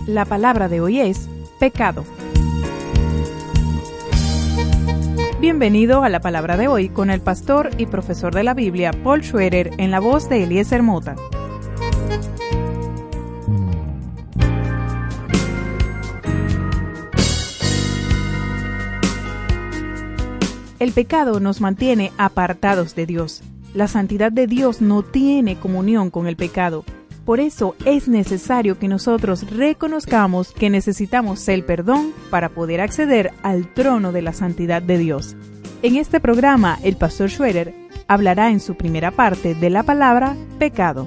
La palabra de hoy es pecado. Bienvenido a la palabra de hoy con el pastor y profesor de la Biblia Paul Schroeder en la voz de Eliezer Mota. El pecado nos mantiene apartados de Dios. La santidad de Dios no tiene comunión con el pecado. Por eso es necesario que nosotros reconozcamos que necesitamos el perdón para poder acceder al trono de la santidad de Dios. En este programa, el pastor Schroeder hablará en su primera parte de la palabra pecado.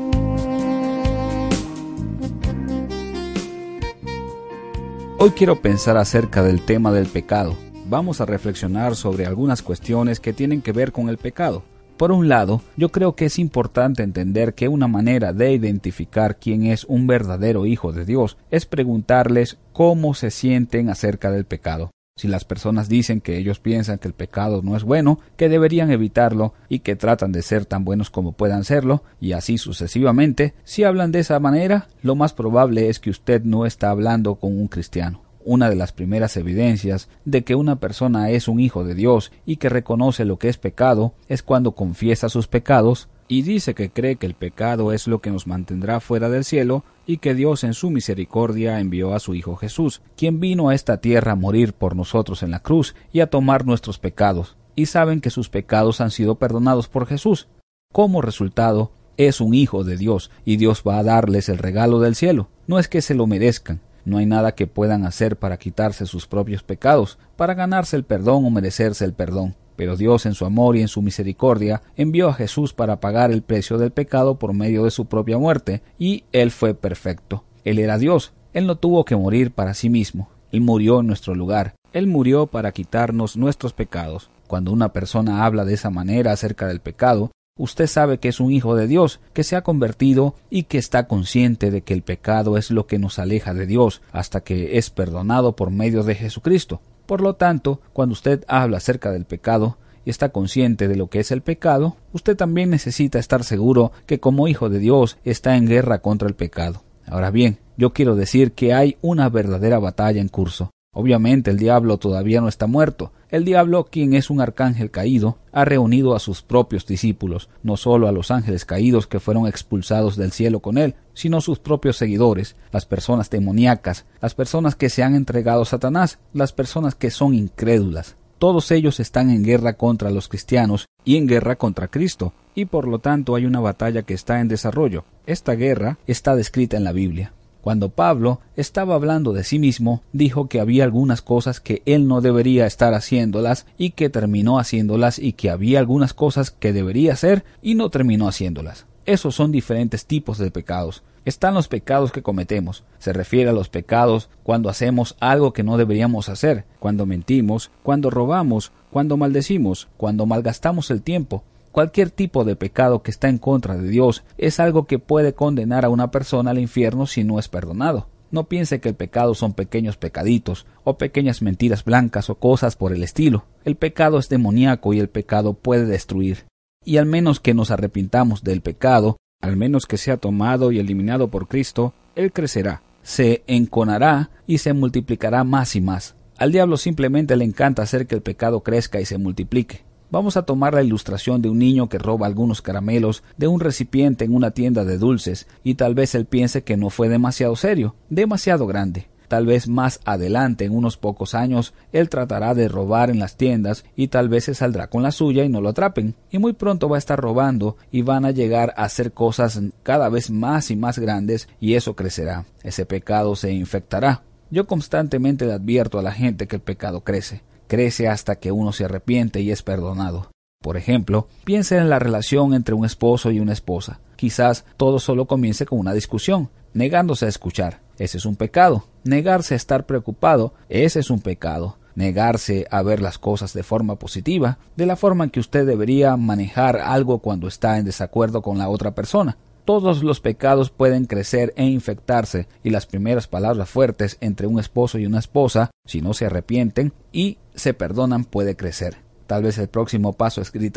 Hoy quiero pensar acerca del tema del pecado. Vamos a reflexionar sobre algunas cuestiones que tienen que ver con el pecado. Por un lado, yo creo que es importante entender que una manera de identificar quién es un verdadero hijo de Dios es preguntarles cómo se sienten acerca del pecado. Si las personas dicen que ellos piensan que el pecado no es bueno, que deberían evitarlo y que tratan de ser tan buenos como puedan serlo, y así sucesivamente, si hablan de esa manera, lo más probable es que usted no está hablando con un cristiano. Una de las primeras evidencias de que una persona es un hijo de Dios y que reconoce lo que es pecado es cuando confiesa sus pecados y dice que cree que el pecado es lo que nos mantendrá fuera del cielo y que Dios en su misericordia envió a su Hijo Jesús, quien vino a esta tierra a morir por nosotros en la cruz y a tomar nuestros pecados, y saben que sus pecados han sido perdonados por Jesús. Como resultado, es un hijo de Dios y Dios va a darles el regalo del cielo. No es que se lo merezcan. No hay nada que puedan hacer para quitarse sus propios pecados, para ganarse el perdón o merecerse el perdón. Pero Dios en su amor y en su misericordia envió a Jesús para pagar el precio del pecado por medio de su propia muerte, y Él fue perfecto. Él era Dios. Él no tuvo que morir para sí mismo. Él murió en nuestro lugar. Él murió para quitarnos nuestros pecados. Cuando una persona habla de esa manera acerca del pecado, usted sabe que es un hijo de Dios, que se ha convertido y que está consciente de que el pecado es lo que nos aleja de Dios hasta que es perdonado por medio de Jesucristo. Por lo tanto, cuando usted habla acerca del pecado y está consciente de lo que es el pecado, usted también necesita estar seguro que como hijo de Dios está en guerra contra el pecado. Ahora bien, yo quiero decir que hay una verdadera batalla en curso. Obviamente el diablo todavía no está muerto. El diablo, quien es un arcángel caído, ha reunido a sus propios discípulos, no solo a los ángeles caídos que fueron expulsados del cielo con él, sino sus propios seguidores, las personas demoníacas, las personas que se han entregado a Satanás, las personas que son incrédulas. Todos ellos están en guerra contra los cristianos y en guerra contra Cristo, y por lo tanto hay una batalla que está en desarrollo. Esta guerra está descrita en la Biblia. Cuando Pablo estaba hablando de sí mismo, dijo que había algunas cosas que él no debería estar haciéndolas y que terminó haciéndolas, y que había algunas cosas que debería hacer y no terminó haciéndolas. Esos son diferentes tipos de pecados. Están los pecados que cometemos. Se refiere a los pecados cuando hacemos algo que no deberíamos hacer, cuando mentimos, cuando robamos, cuando maldecimos, cuando malgastamos el tiempo. Cualquier tipo de pecado que está en contra de Dios es algo que puede condenar a una persona al infierno si no es perdonado. No piense que el pecado son pequeños pecaditos, o pequeñas mentiras blancas o cosas por el estilo. El pecado es demoníaco y el pecado puede destruir. Y al menos que nos arrepintamos del pecado, al menos que sea tomado y eliminado por Cristo, él crecerá, se enconará y se multiplicará más y más. Al diablo simplemente le encanta hacer que el pecado crezca y se multiplique. Vamos a tomar la ilustración de un niño que roba algunos caramelos de un recipiente en una tienda de dulces, y tal vez él piense que no fue demasiado serio, demasiado grande. Tal vez más adelante, en unos pocos años, él tratará de robar en las tiendas y tal vez se saldrá con la suya y no lo atrapen. Y muy pronto va a estar robando y van a llegar a hacer cosas cada vez más y más grandes, y eso crecerá. Ese pecado se infectará. Yo constantemente le advierto a la gente que el pecado crece. Crece hasta que uno se arrepiente y es perdonado. Por ejemplo, piense en la relación entre un esposo y una esposa. Quizás todo solo comience con una discusión, negándose a escuchar. Ese es un pecado. Negarse a estar preocupado, ese es un pecado. Negarse a ver las cosas de forma positiva, de la forma en que usted debería manejar algo cuando está en desacuerdo con la otra persona. Todos los pecados pueden crecer e infectarse, y las primeras palabras fuertes entre un esposo y una esposa, si no se arrepienten y se perdonan, puede crecer. Tal vez el próximo paso es gritar: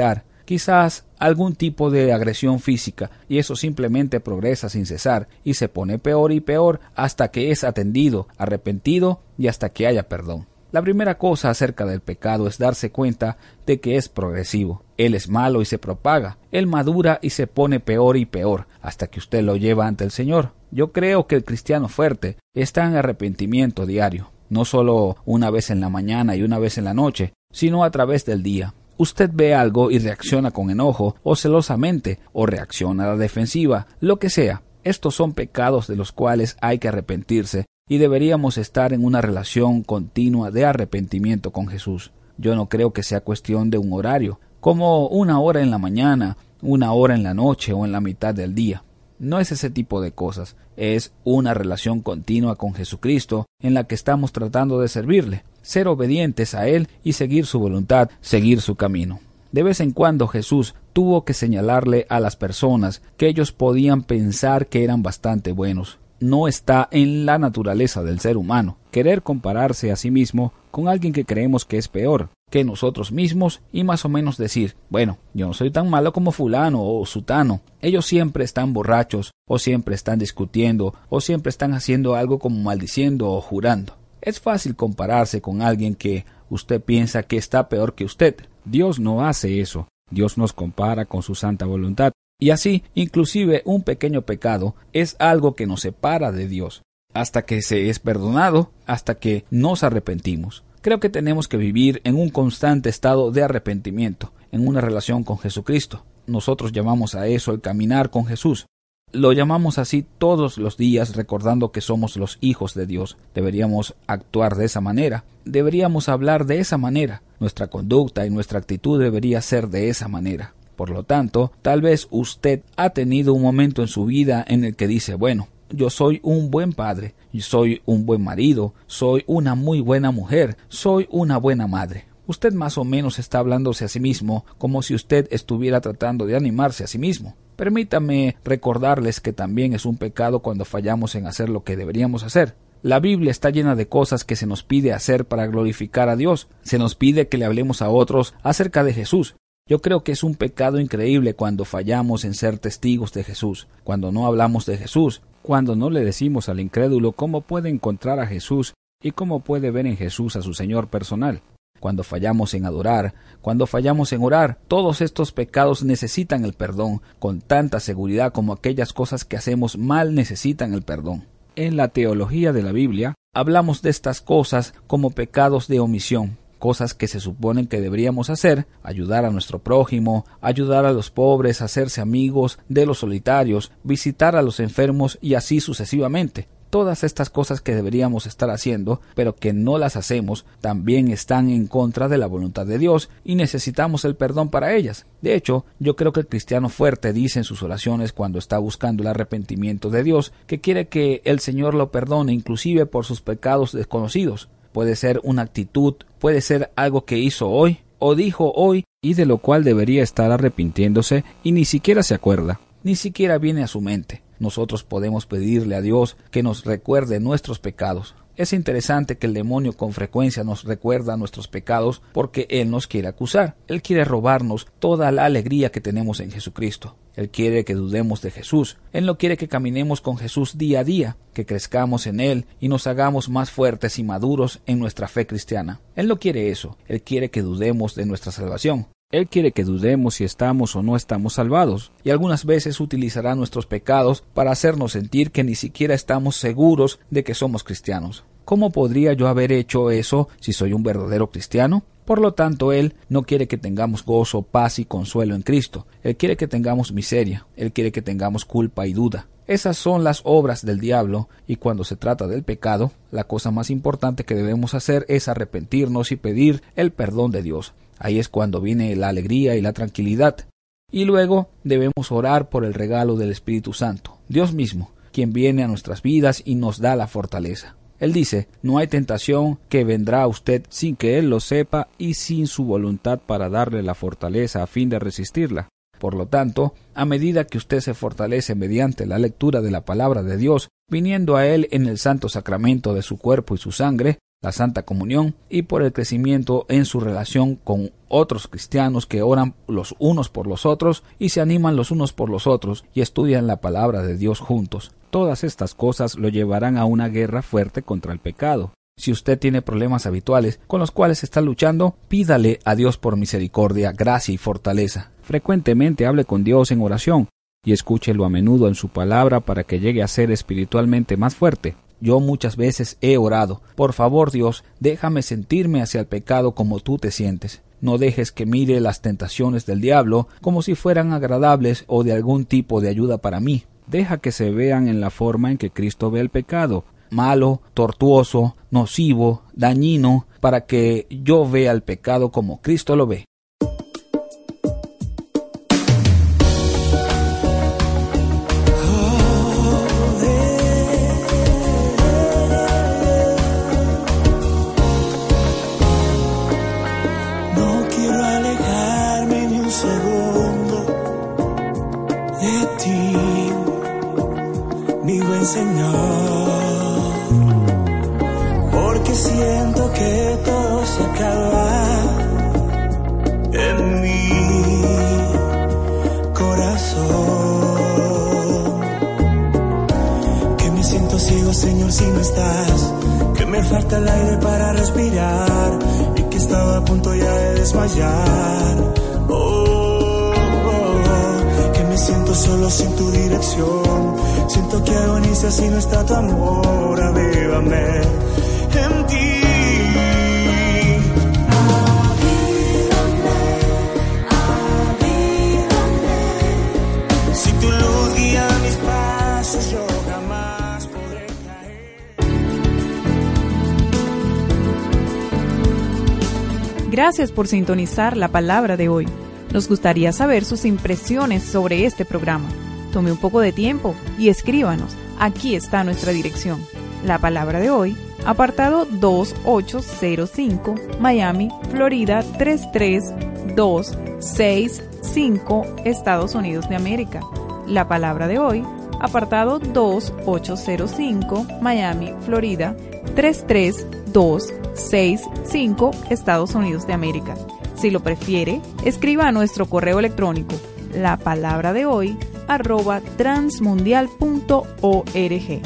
quizás algún tipo de agresión física, y eso simplemente progresa sin cesar y se pone peor y peor hasta que es atendido, arrepentido y hasta que haya perdón. La primera cosa acerca del pecado es darse cuenta de que es progresivo. Él es malo y se propaga. Él madura y se pone peor y peor hasta que usted lo lleva ante el Señor. Yo creo que el cristiano fuerte está en arrepentimiento diario, no solo una vez en la mañana y una vez en la noche, sino a través del día. Usted ve algo y reacciona con enojo o celosamente, o reacciona a la defensiva, lo que sea. Estos son pecados de los cuales hay que arrepentirse y deberíamos estar en una relación continua de arrepentimiento con Jesús. Yo no creo que sea cuestión de un horario, como una hora en la mañana, una hora en la noche o en la mitad del día. No es ese tipo de cosas, es una relación continua con Jesucristo en la que estamos tratando de servirle, ser obedientes a Él y seguir su voluntad, seguir su camino. De vez en cuando Jesús tuvo que señalarle a las personas que ellos podían pensar que eran bastante buenos. No está en la naturaleza del ser humano querer compararse a sí mismo con alguien que creemos que es peor que nosotros mismos y más o menos decir, bueno, yo no soy tan malo como fulano o sutano. Ellos siempre están borrachos o siempre están discutiendo o siempre están haciendo algo como maldiciendo o jurando. Es fácil compararse con alguien que usted piensa que está peor que usted. Dios no hace eso. Dios nos compara con su santa voluntad. Y así, inclusive un pequeño pecado es algo que nos separa de Dios, hasta que se es perdonado, hasta que nos arrepentimos. Creo que tenemos que vivir en un constante estado de arrepentimiento, en una relación con Jesucristo. Nosotros llamamos a eso el caminar con Jesús. Lo llamamos así todos los días, recordando que somos los hijos de Dios. Deberíamos actuar de esa manera, deberíamos hablar de esa manera. Nuestra conducta y nuestra actitud debería ser de esa manera. Por lo tanto, tal vez usted ha tenido un momento en su vida en el que dice, bueno, yo soy un buen padre, yo soy un buen marido, soy una muy buena mujer, soy una buena madre. Usted más o menos está hablándose a sí mismo como si usted estuviera tratando de animarse a sí mismo. Permítame recordarles que también es un pecado cuando fallamos en hacer lo que deberíamos hacer. La Biblia está llena de cosas que se nos pide hacer para glorificar a Dios. Se nos pide que le hablemos a otros acerca de Jesús. Yo creo que es un pecado increíble cuando fallamos en ser testigos de Jesús, cuando no hablamos de Jesús, cuando no le decimos al incrédulo cómo puede encontrar a Jesús y cómo puede ver en Jesús a su Señor personal. Cuando fallamos en adorar, cuando fallamos en orar, todos estos pecados necesitan el perdón con tanta seguridad como aquellas cosas que hacemos mal necesitan el perdón. En la teología de la Biblia hablamos de estas cosas como pecados de omisión. Cosas que se suponen que deberíamos hacer, ayudar a nuestro prójimo, ayudar a los pobres, hacerse amigos de los solitarios, visitar a los enfermos y así sucesivamente. Todas estas cosas que deberíamos estar haciendo, pero que no las hacemos, también están en contra de la voluntad de Dios y necesitamos el perdón para ellas. De hecho, yo creo que el cristiano fuerte dice en sus oraciones cuando está buscando el arrepentimiento de Dios que quiere que el Señor lo perdone inclusive por sus pecados desconocidos. Puede ser una actitud, puede ser algo que hizo hoy o dijo hoy y de lo cual debería estar arrepintiéndose y ni siquiera se acuerda, ni siquiera viene a su mente. Nosotros podemos pedirle a Dios que nos recuerde nuestros pecados. Es interesante que el demonio con frecuencia nos recuerda nuestros pecados porque Él nos quiere acusar. Él quiere robarnos toda la alegría que tenemos en Jesucristo. Él quiere que dudemos de Jesús. Él no quiere que caminemos con Jesús día a día, que crezcamos en Él y nos hagamos más fuertes y maduros en nuestra fe cristiana. Él no quiere eso. Él quiere que dudemos de nuestra salvación. Él quiere que dudemos si estamos o no estamos salvados, y algunas veces utilizará nuestros pecados para hacernos sentir que ni siquiera estamos seguros de que somos cristianos. ¿Cómo podría yo haber hecho eso si soy un verdadero cristiano? Por lo tanto, Él no quiere que tengamos gozo, paz y consuelo en Cristo. Él quiere que tengamos miseria. Él quiere que tengamos culpa y duda. Esas son las obras del diablo, y cuando se trata del pecado, la cosa más importante que debemos hacer es arrepentirnos y pedir el perdón de Dios. Ahí es cuando viene la alegría y la tranquilidad. Y luego debemos orar por el regalo del Espíritu Santo, Dios mismo, quien viene a nuestras vidas y nos da la fortaleza. Él dice, no hay tentación que vendrá a usted sin que Él lo sepa y sin su voluntad para darle la fortaleza a fin de resistirla. Por lo tanto, a medida que usted se fortalece mediante la lectura de la palabra de Dios, viniendo a Él en el santo sacramento de su cuerpo y su sangre, la Santa Comunión y por el crecimiento en su relación con otros cristianos que oran los unos por los otros y se animan los unos por los otros y estudian la palabra de Dios juntos. Todas estas cosas lo llevarán a una guerra fuerte contra el pecado. Si usted tiene problemas habituales con los cuales está luchando, pídale a Dios por misericordia, gracia y fortaleza. Frecuentemente hable con Dios en oración y escúchelo a menudo en su palabra para que llegue a ser espiritualmente más fuerte. Yo muchas veces he orado: por favor, Dios, déjame sentirme hacia el pecado como tú te sientes. No dejes que mire las tentaciones del diablo como si fueran agradables o de algún tipo de ayuda para mí. Deja que se vean en la forma en que Cristo ve el pecado: malo, tortuoso, nocivo, dañino, para que yo vea el pecado como Cristo lo ve. No quiero alejarme ni un segundo de ti, mi buen Señor, porque siento que todo se acaba en mi corazón, que me siento ciego, Señor, si no estás, que me falta el aire para respirar y que estaba a punto ya de desmayar. Que me siento solo sin tu dirección, siento que agoniza si no está tu amor. Avívame en ti. Si tu luz guía mis pasos, yo jamás podré caer. Gracias por sintonizar la palabra de hoy. Nos gustaría saber sus impresiones sobre este programa. Tome un poco de tiempo y escríbanos. Aquí está nuestra dirección. La palabra de hoy, apartado 2805, Miami, Florida 33265, Estados Unidos de América. La palabra de hoy, apartado 2805, Miami, Florida 33265, Estados Unidos de América. Si lo prefiere, escriba a nuestro correo electrónico lapalabradehoy@transmundial.org.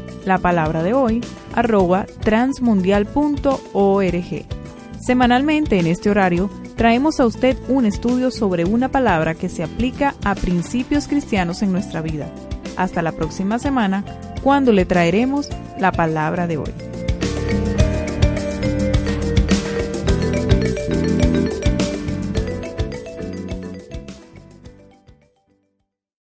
lapalabradehoy@transmundial.org. Semanalmente en este horario traemos a usted un estudio sobre una palabra que se aplica a principios cristianos en nuestra vida. Hasta la próxima semana, cuando le traeremos la palabra de hoy.